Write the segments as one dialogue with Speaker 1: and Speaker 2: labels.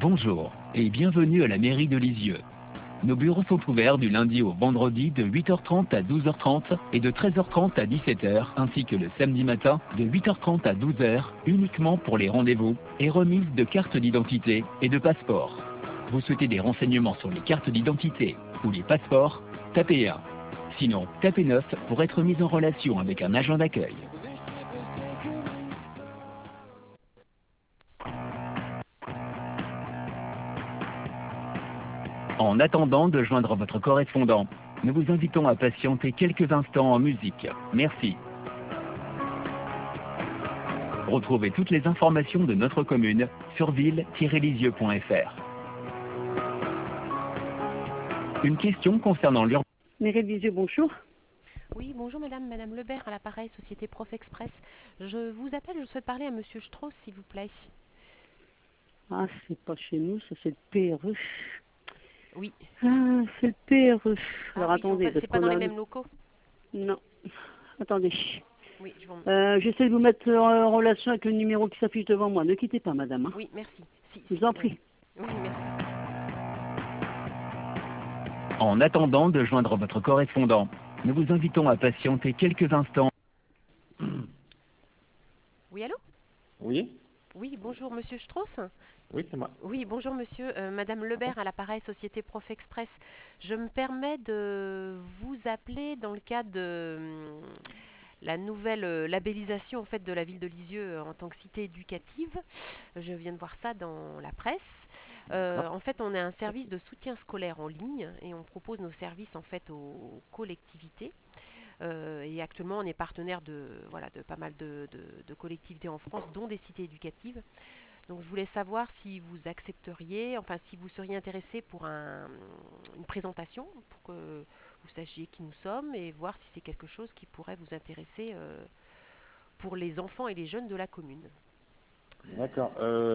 Speaker 1: Bonjour et bienvenue à la mairie de Lisieux. Nos bureaux sont ouverts du lundi au vendredi de 8h30 à 12h30 et de 13h30 à 17h, ainsi que le samedi matin de 8h30 à 12h, uniquement pour les rendez-vous et remise de cartes d'identité et de passeports. Vous souhaitez des renseignements sur les cartes d'identité ou les passeports? Tapez 1. Sinon, tapez 9 pour être mis en relation avec un agent d'accueil. En attendant de joindre votre correspondant, nous vous invitons à patienter quelques instants en musique. Merci. Retrouvez toutes les informations de notre commune sur ville-lisieux.fr. Une question concernant l'urbanisme.
Speaker 2: Mairie de Lisieux, bonjour.
Speaker 3: Oui, bonjour Madame Lebert à l'appareil Société Prof Express. Je vous appelle, je souhaite parler à Monsieur Strauss, s'il vous plaît.
Speaker 2: Ah, c'est pas chez nous, ça c'est le PRE.
Speaker 3: Oui.
Speaker 2: Ah, c'est le PRE. Alors
Speaker 3: oui,
Speaker 2: attendez,
Speaker 3: c'est pas dans les mêmes locaux?
Speaker 2: Non. Attendez.
Speaker 3: Oui, je vous...
Speaker 2: J'essaie de vous mettre en relation avec le numéro qui s'affiche devant moi. Ne quittez pas, madame. Hein.
Speaker 3: Oui, merci.
Speaker 2: Je vous en prie.
Speaker 3: Oui, merci.
Speaker 1: En attendant de joindre votre correspondant, nous vous invitons à patienter quelques instants.
Speaker 3: Oui, allô?
Speaker 4: Oui,
Speaker 3: Oui, bonjour Monsieur Strauss.
Speaker 4: oui, c'est moi.
Speaker 3: Oui, bonjour Monsieur. Madame Lebert à l'appareil Société Prof Express. Je me permets de vous appeler dans le cadre de la nouvelle labellisation en fait de la ville de Lisieux en tant que cité éducative. Je viens de voir ça dans la presse. En fait, on a un service de soutien scolaire en ligne et on propose nos services en fait aux collectivités. Et actuellement, on est partenaire de pas mal de collectivités en France, dont des cités éducatives. Donc, je voulais savoir si vous accepteriez, enfin, si vous seriez intéressé pour une présentation, pour que vous sachiez qui nous sommes et voir si c'est quelque chose qui pourrait vous intéresser pour les enfants et les jeunes de la commune.
Speaker 4: D'accord.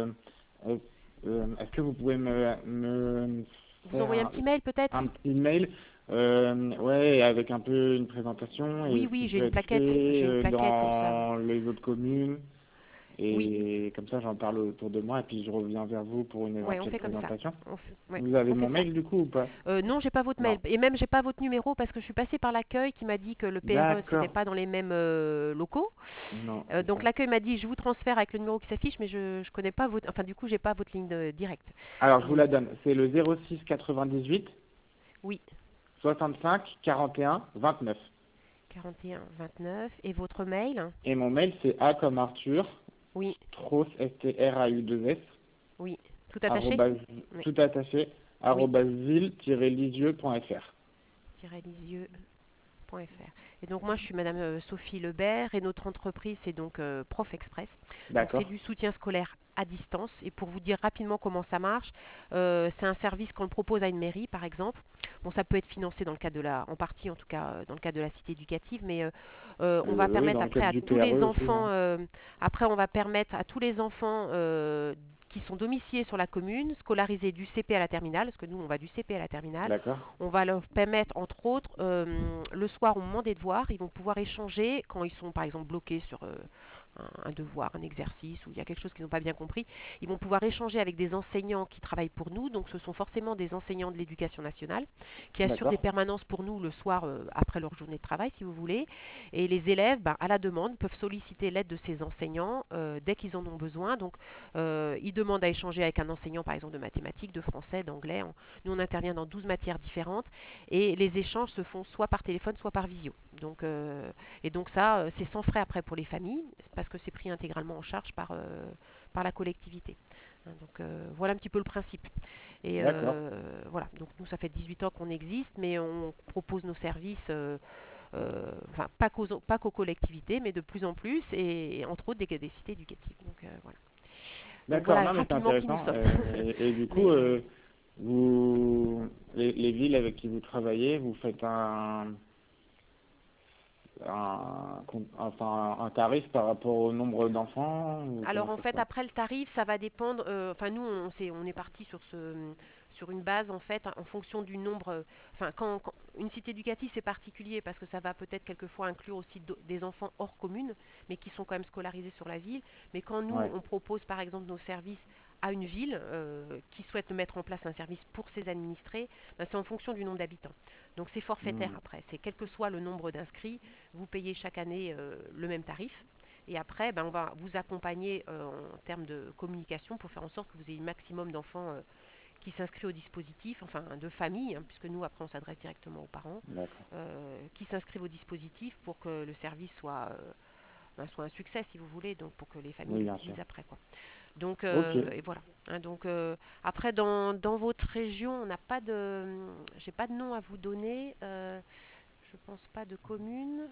Speaker 4: Est-ce que vous pouvez me
Speaker 3: Vous envoyez un
Speaker 4: faire
Speaker 3: petit mail peut-être?
Speaker 4: un petit mail, ouais, avec un peu une présentation et
Speaker 3: Oui,
Speaker 4: ce
Speaker 3: oui,
Speaker 4: qui
Speaker 3: j'ai
Speaker 4: peut
Speaker 3: une
Speaker 4: être
Speaker 3: plaquette.
Speaker 4: fait
Speaker 3: J'ai une plaquette comme ça.
Speaker 4: dans les autres communes
Speaker 3: Oui,
Speaker 4: et comme ça j'en parle autour de moi et puis je reviens vers vous pour une
Speaker 3: ouais, on
Speaker 4: éventuelle
Speaker 3: fait comme ça.
Speaker 4: présentation.
Speaker 3: Ouais,
Speaker 4: Vous avez
Speaker 3: on fait
Speaker 4: mon
Speaker 3: ça.
Speaker 4: mail du coup ou pas?
Speaker 3: Non, j'ai pas votre mail.
Speaker 4: Non.
Speaker 3: Et même, j'ai pas votre numéro parce que je suis passée par l'accueil qui m'a dit que le PRE, c'était
Speaker 4: D'accord.
Speaker 3: pas dans les mêmes locaux.
Speaker 4: Non, c'est
Speaker 3: Donc
Speaker 4: ça.
Speaker 3: l'accueil m'a dit, je vous transfère avec le numéro qui s'affiche, mais je connais pas votre... Enfin, du coup, j'ai pas votre ligne directe.
Speaker 4: Alors je vous
Speaker 3: Donc,
Speaker 4: la donne. C'est le 06 98
Speaker 3: oui,
Speaker 4: 65 41 29.
Speaker 3: 41 29. Et votre mail?
Speaker 4: Et mon mail, c'est A comme Arthur,
Speaker 3: Oui,
Speaker 4: Strauss, S-T-R-A-U-2-S,
Speaker 3: oui. Tout attaché?
Speaker 4: arrobase,
Speaker 3: Oui,
Speaker 4: tout attaché,
Speaker 3: oui.
Speaker 4: arrobase ville-lisieux.fr.
Speaker 3: Lisieux. Et donc moi je suis Madame Sophie Lebert et notre entreprise c'est donc Prof Express. Donc c'est
Speaker 4: D'accord.
Speaker 3: du soutien scolaire à distance. Et pour vous dire rapidement comment ça marche, c'est un service qu'on propose à une mairie par exemple. Bon, ça peut être financé dans le cadre en partie en tout cas dans le cadre de la cité éducative, mais on va
Speaker 4: Oui,
Speaker 3: permettre
Speaker 4: dans le
Speaker 3: après
Speaker 4: cadre
Speaker 3: à
Speaker 4: du
Speaker 3: tous les
Speaker 4: PRE aussi,
Speaker 3: enfants,
Speaker 4: hein.
Speaker 3: après on va permettre à tous les enfants qui sont domiciliés sur la commune, scolarisés du CP à la terminale, parce que nous on va du CP à la terminale.
Speaker 4: D'accord.
Speaker 3: On va leur permettre, entre autres, le soir au moment des devoirs, ils vont pouvoir échanger quand ils sont, par exemple, bloqués sur un devoir, un exercice, ou il y a quelque chose qu'ils n'ont pas bien compris. Ils vont pouvoir échanger avec des enseignants qui travaillent pour nous. Donc, ce sont forcément des enseignants de l'éducation nationale qui assurent des
Speaker 4: D'accord.
Speaker 3: permanences pour nous le soir après leur journée de travail, si vous voulez. Et les élèves, ben, à la demande, peuvent solliciter l'aide de ces enseignants dès qu'ils en ont besoin. Donc, ils demandent à échanger avec un enseignant, par exemple, de mathématiques, de français, d'anglais. Nous, on intervient dans 12 matières différentes et les échanges se font soit par téléphone, soit par visio. Et donc ça, c'est sans frais après pour les familles parce que c'est pris intégralement en charge par la collectivité. Donc voilà un petit peu le principe. Et
Speaker 4: D'accord.
Speaker 3: voilà, donc nous, ça fait 18 ans qu'on existe, mais on propose nos services, enfin pas qu'aux collectivités, mais de plus en plus, et entre autres des cités éducatives. Donc voilà. Donc
Speaker 4: D'accord.
Speaker 3: voilà
Speaker 4: Non, mais c'est
Speaker 3: rapidement qui nous
Speaker 4: intéressant.
Speaker 3: sommes.
Speaker 4: Et du coup,
Speaker 3: Mais
Speaker 4: les villes avec qui vous travaillez, vous faites enfin, un tarif par rapport au nombre d'enfants ou
Speaker 3: alors
Speaker 4: comment
Speaker 3: en
Speaker 4: ça se
Speaker 3: fait
Speaker 4: passe?
Speaker 3: après le tarif ça va dépendre. Enfin nous on est parti sur une base en fait en fonction du nombre. Enfin quand une cité éducative c'est particulier parce que ça va peut-être quelquefois inclure aussi des enfants hors commune mais qui sont quand même scolarisés sur la ville. Mais quand nous
Speaker 4: Ouais.
Speaker 3: on propose par exemple nos services à une ville qui souhaite mettre en place un service pour ses administrés, ben, c'est en fonction du nombre d'habitants. Donc c'est forfaitaire
Speaker 4: Hmm.
Speaker 3: après. C'est quel que soit le nombre d'inscrits, vous payez chaque année le même tarif. Et après, ben, on va vous accompagner en termes de communication pour faire en sorte que vous ayez le maximum d'enfants qui s'inscrivent au dispositif, enfin de famille, hein, puisque nous après on s'adresse directement aux parents,
Speaker 4: D'accord.
Speaker 3: qui s'inscrivent au dispositif pour que le service soit un succès si vous voulez, donc pour que les familles
Speaker 4: Oui, bien sûr.
Speaker 3: l'utilisent après quoi. Donc
Speaker 4: Ok.
Speaker 3: et voilà. Hein, donc après dans votre région, on n'a pas de, j'ai pas de nom à vous donner. Je pense pas de commune.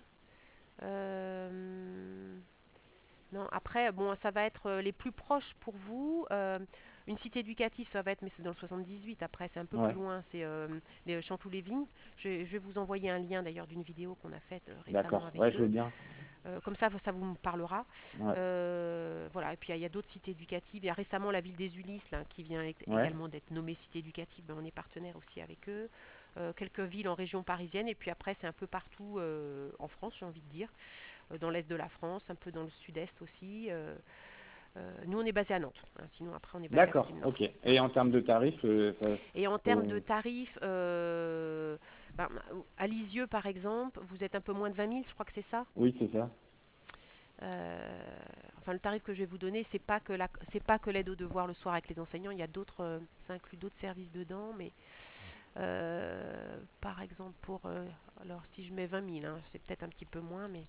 Speaker 3: Euh, non, après, bon, ça va être les plus proches pour vous. Une cité éducative, ça va être, mais c'est dans le 78. Après, c'est un peu plus
Speaker 4: Ouais.
Speaker 3: loin, c'est les Chanteloup-les-Vignes. Je vais vous envoyer un lien d'ailleurs d'une vidéo qu'on a faite récemment
Speaker 4: D'accord. Ouais,
Speaker 3: avec
Speaker 4: je veux
Speaker 3: eux.
Speaker 4: bien.
Speaker 3: Comme ça vous me parlera.
Speaker 4: Ouais.
Speaker 3: Voilà. Et puis il y a d'autres cités éducatives. Il y a récemment la ville des Ulysses là, qui vient
Speaker 4: Ouais.
Speaker 3: également d'être nommée cité éducative. Ben, on est partenaire aussi avec eux. Quelques villes en région parisienne. Et puis après, c'est un peu partout en France, j'ai envie de dire. Dans l'est de la France, un peu dans le sud-est aussi. Nous, on est basé à Nantes. Hein, sinon, après, on est basé à côté
Speaker 4: D'accord.
Speaker 3: de Nantes.
Speaker 4: Ok. Et
Speaker 3: Voilà.
Speaker 4: en termes de tarifs,
Speaker 3: Et en termes de
Speaker 4: faut-
Speaker 3: tarifs, ben, à Lisieux, par exemple, vous êtes un peu moins de 20 000, je crois que c'est ça.
Speaker 4: oui, c'est ça.
Speaker 3: Enfin, le tarif que je vais vous donner, c'est pas que l'aide aux devoirs le soir avec les enseignants. Il y a d'autres, ça inclut d'autres services dedans, mais par exemple alors si je mets 20 000, hein, c'est peut-être un petit peu moins, mais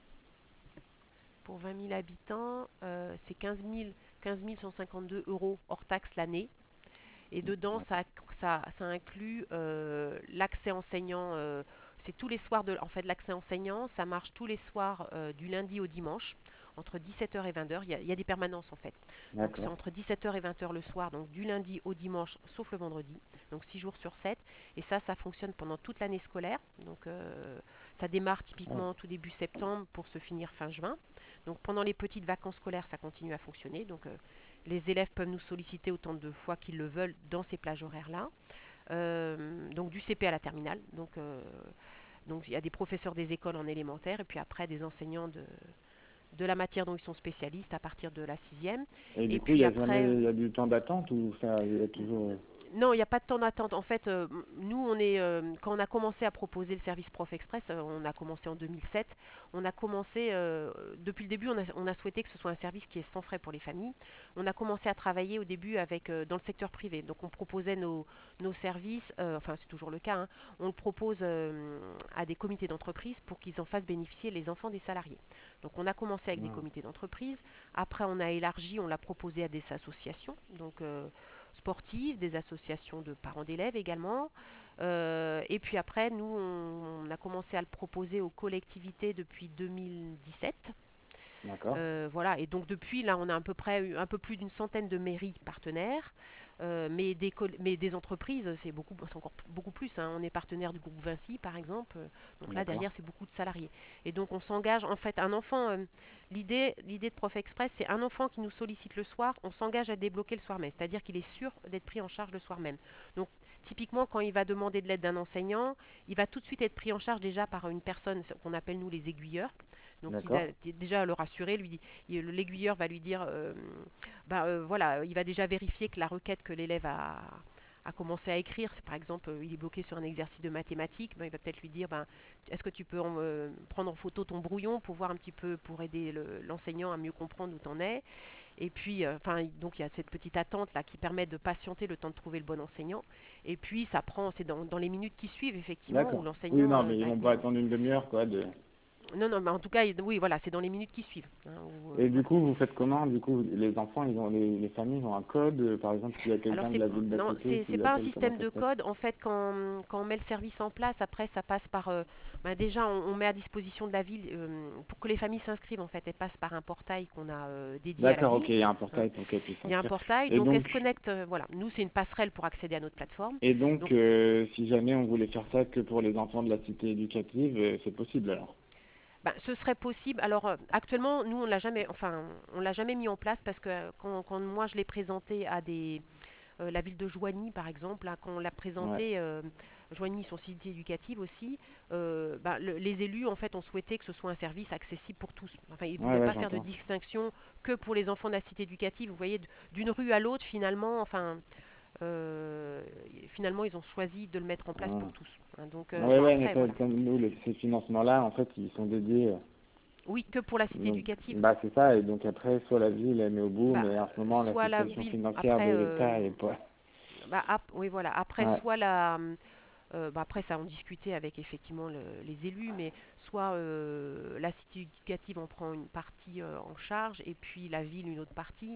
Speaker 3: pour 20 000 habitants, c'est 15 152 euros hors taxe l'année. Et dedans, ça inclut l'accès enseignant. C'est tous les soirs en fait, l'accès enseignant. Ça marche tous les soirs du lundi au dimanche, entre 17h et 20h. Il y a des permanences en fait. Donc c'est
Speaker 4: D'accord.
Speaker 3: entre 17h et 20h le soir, donc du lundi au dimanche, sauf le vendredi. Donc 6 jours sur 7. Et ça fonctionne pendant toute l'année scolaire. Donc ça démarre
Speaker 4: Ouais.
Speaker 3: typiquement tout début septembre pour se finir fin juin. Donc pendant les petites vacances scolaires, ça continue à fonctionner. Donc les élèves peuvent nous solliciter autant de fois qu'ils le veulent dans ces plages horaires-là. Donc du CP à la terminale. Donc il y a des professeurs des écoles en élémentaire et puis après des enseignants de la matière dont ils sont spécialistes à partir de la sixième.
Speaker 4: Et
Speaker 3: Et
Speaker 4: du coup, il y
Speaker 3: puis
Speaker 4: a jamais,
Speaker 3: après,
Speaker 4: il y a du temps d'attente ou ça, il y a
Speaker 3: n-
Speaker 4: toujours.
Speaker 3: non, il n'y a pas de temps d'attente. En fait, nous, quand on a commencé à proposer le service Prof Express, on a commencé en 2007. On a commencé, depuis le début, on a souhaité que ce soit un service qui est sans frais pour les familles. On a commencé à travailler au début dans le secteur privé. Donc, on proposait nos services, enfin, c'est toujours le cas, hein, on le propose à des comités d'entreprise pour qu'ils en fassent bénéficier les enfants des salariés. Donc, on a commencé avec des
Speaker 4: Ouais.
Speaker 3: comités d'entreprise. Après, on a élargi, on l'a proposé à des associations. Donc, sportives, des associations de parents d'élèves également. Et puis après, nous, on a commencé à le proposer aux collectivités depuis 2017.
Speaker 4: D'accord.
Speaker 3: Voilà, et donc depuis, là, on a à peu près un peu plus d'une centaine de mairies partenaires, mais des entreprises, c'est encore beaucoup plus. Hein. On est partenaire du groupe Vinci, par exemple. Donc là,
Speaker 4: D'accord.
Speaker 3: derrière, c'est beaucoup de salariés. Et donc, on s'engage, en fait, un enfant, l'idée de Prof Express, c'est un enfant qui nous sollicite le soir, on s'engage à débloquer le soir même, c'est-à-dire qu'il est sûr d'être pris en charge le soir même. Donc, typiquement, quand il va demander de l'aide d'un enseignant, il va tout de suite être pris en charge déjà par une personne qu'on appelle nous les aiguilleurs. Donc il
Speaker 4: D'accord.
Speaker 3: va déjà le rassurer, l'aiguilleur va lui dire, voilà, il va déjà vérifier que la requête que l'élève a commencé à écrire, par exemple, il est bloqué sur un exercice de mathématiques, ben, il va peut-être lui dire, est-ce que tu peux prendre en photo ton brouillon pour voir un petit peu, pour aider l'enseignant à mieux comprendre où t'en es. Et puis, donc il y a cette petite attente là qui permet de patienter le temps de trouver le bon enseignant. Et puis, c'est dans les minutes qui suivent, effectivement, où
Speaker 4: D'accord. Oui,
Speaker 3: l'enseignant
Speaker 4: non, mais ils
Speaker 3: va
Speaker 4: vont
Speaker 3: être
Speaker 4: pas
Speaker 3: mis en.
Speaker 4: attendre une demi-heure, quoi.
Speaker 3: Non, non, mais en tout cas, oui, voilà, c'est dans les minutes qui suivent. Hein,
Speaker 4: Et du
Speaker 3: voilà.
Speaker 4: coup, vous faites comment? Du coup, les enfants, les familles ils ont un code, par exemple, s'il y a
Speaker 3: Alors,
Speaker 4: quelqu'un de la ville d'à
Speaker 3: non,
Speaker 4: côté
Speaker 3: c'est
Speaker 4: qui
Speaker 3: pas un
Speaker 4: appelle, comment
Speaker 3: système
Speaker 4: ça
Speaker 3: de
Speaker 4: se passe?
Speaker 3: code. En fait, quand on met le service en place, après, ça passe par. Déjà, on met à disposition de la ville pour que les familles s'inscrivent. En fait, elles passent par un portail qu'on a dédié à la
Speaker 4: D'accord,
Speaker 3: ville.
Speaker 4: ok, il y a un
Speaker 3: Hein.
Speaker 4: portail pour qu'elles puissent
Speaker 3: Il y a un
Speaker 4: s'inscrire.
Speaker 3: portail,
Speaker 4: Et
Speaker 3: donc elles
Speaker 4: donc,
Speaker 3: se connectent. Voilà, nous, c'est une passerelle pour accéder à notre plateforme. Donc,
Speaker 4: si jamais on voulait faire ça que pour les enfants de la cité éducative, c'est possible alors.
Speaker 3: ce serait possible. Alors, actuellement, nous, on l'a jamais mis en place parce que quand moi je l'ai présenté La ville de Joigny, par exemple, hein, quand on l'a
Speaker 4: Ouais.
Speaker 3: présenté, Joigny, son cité éducative aussi, les élus, en fait, ont souhaité que ce soit un service accessible pour tous. Enfin, ils ne
Speaker 4: Ouais,
Speaker 3: voulaient
Speaker 4: ouais,
Speaker 3: pas faire de
Speaker 4: j'entends.
Speaker 3: distinction que pour les enfants de la cité éducative. Vous voyez, d'une rue à l'autre, finalement, enfin, euh, finalement, ils ont choisi de le mettre en place
Speaker 4: Hum.
Speaker 3: pour tous, hein. Donc,
Speaker 4: Ouais,
Speaker 3: bon,
Speaker 4: ouais, mais
Speaker 3: après, voilà.
Speaker 4: comme nous, ces financements-là, en fait, ils sont dédiés.
Speaker 3: Oui, que pour la cité
Speaker 4: Donc,
Speaker 3: éducative.
Speaker 4: bah, c'est ça. Et donc après, soit la ville, elle met au bout,
Speaker 3: Bah,
Speaker 4: mais en ce moment, la
Speaker 3: soit la
Speaker 4: situation
Speaker 3: ville,
Speaker 4: financière de
Speaker 3: après,
Speaker 4: l'État est pas.
Speaker 3: oui, voilà. Après,
Speaker 4: Ouais,
Speaker 3: soit la, après, ça, on discutait avec effectivement les élus, mais soit la cité éducative en prend une partie en charge et puis la ville une autre partie,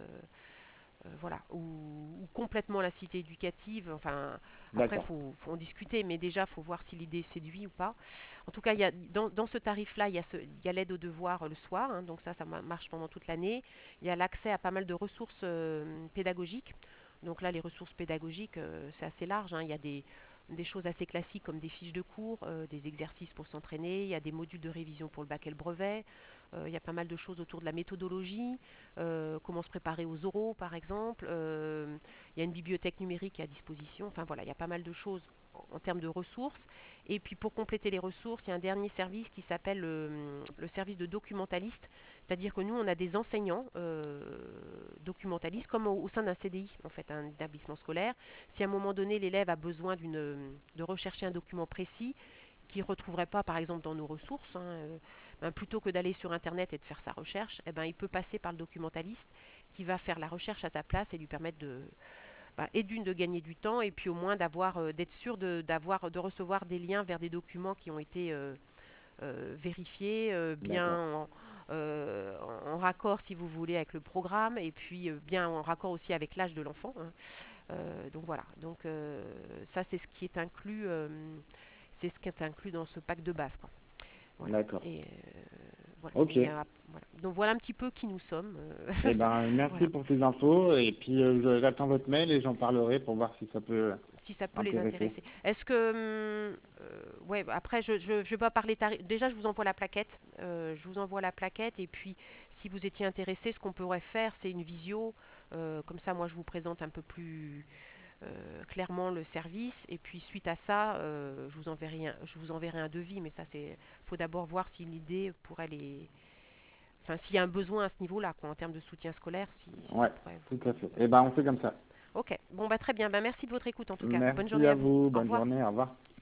Speaker 3: voilà, ou complètement la cité éducative. Enfin, après,
Speaker 4: d'accord.
Speaker 3: faut en discuter, mais déjà, faut voir si l'idée séduit ou pas. En tout cas, il y a, dans ce tarif-là, il y a l'aide aux devoirs le soir, hein, donc ça marche pendant toute l'année. Il y a l'accès à pas mal de ressources pédagogiques. Donc là, les ressources pédagogiques, c'est assez large, hein. Il y a des choses assez classiques comme des fiches de cours, des exercices pour s'entraîner, il y a des modules de révision pour le bac et le brevet, il y a pas mal de choses autour de la méthodologie, comment se préparer aux oraux par exemple, il y a une bibliothèque numérique à disposition, enfin voilà, il y a pas mal de choses en termes de ressources. Et puis pour compléter les ressources, il y a un dernier service qui s'appelle le service de documentaliste, c'est-à-dire que nous, on a des enseignants documentalistes, comme au sein d'un CDI, en fait, un établissement scolaire. Si à un moment donné, l'élève a besoin de rechercher un document précis, qu'il ne retrouverait pas, par exemple, dans nos ressources, hein, plutôt que d'aller sur Internet et de faire sa recherche, eh ben, il peut passer par le documentaliste qui va faire la recherche à sa place et lui permettre et d'une de gagner du temps et puis au moins d'être sûr de recevoir des liens vers des documents qui ont été vérifiés,
Speaker 4: D'accord.
Speaker 3: en raccord si vous voulez avec le programme et puis bien en raccord aussi avec l'âge de l'enfant, hein. Donc voilà, donc ça c'est ce qui est inclus dans ce pack de base, quoi. Voilà.
Speaker 4: D'accord.
Speaker 3: Et voilà.
Speaker 4: Ok.
Speaker 3: Et, voilà. Donc voilà un petit peu qui nous sommes.
Speaker 4: Eh ben, merci
Speaker 3: Voilà.
Speaker 4: pour ces infos. Et puis, j'attends votre mail et j'en parlerai pour voir si ça peut
Speaker 3: Si ça peut les
Speaker 4: intéresser.
Speaker 3: intéresser. Est-ce que, ouais, après, je vais pas parler tarifs. Déjà, je vous envoie la plaquette. Je vous envoie la plaquette. Et puis, si vous étiez intéressé, ce qu'on pourrait faire, c'est une visio. Comme ça, moi, je vous présente un peu plus clairement le service. Et puis, suite à ça, je vous enverrai un devis. Mais ça, faut d'abord voir si l'idée pourrait les. Enfin, s'il y a un besoin à ce niveau-là, quoi, en termes de soutien scolaire, si ça
Speaker 4: Ouais,
Speaker 3: pourrait
Speaker 4: tout
Speaker 3: vous.
Speaker 4: à fait. Eh ben, on fait comme ça.
Speaker 3: Ok. Bon, bah très bien. Bah, merci de votre écoute en tout cas. Bonne
Speaker 4: Merci
Speaker 3: journée
Speaker 4: à
Speaker 3: à vous.
Speaker 4: vous.
Speaker 3: Au
Speaker 4: Bonne
Speaker 3: revoir.
Speaker 4: journée. Au revoir.